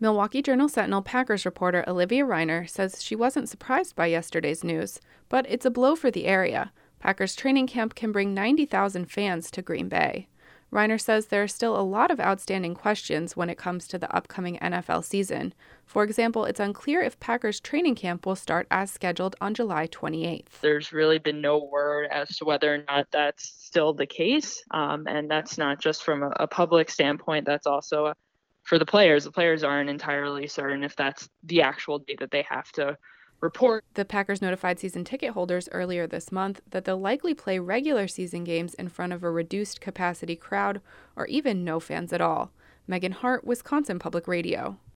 Milwaukee Journal-Sentinel Packers reporter Olivia Reiner says she wasn't surprised by yesterday's news, but it's a blow for the area. Packers training camp can bring 90,000 fans to Green Bay. Reiner says there are still a lot of outstanding questions when it comes to the upcoming NFL season. For example, it's unclear if Packers training camp will start as scheduled on July 28th. There's really been no word as to whether or not that's still the case. And that's not just from a public standpoint, that's also for the players. The players aren't entirely certain if that's the actual date that they have to report. The Packers notified season ticket holders earlier this month that they'll likely play regular season games in front of a reduced capacity crowd or even no fans at all. Megan Hart, Wisconsin Public Radio.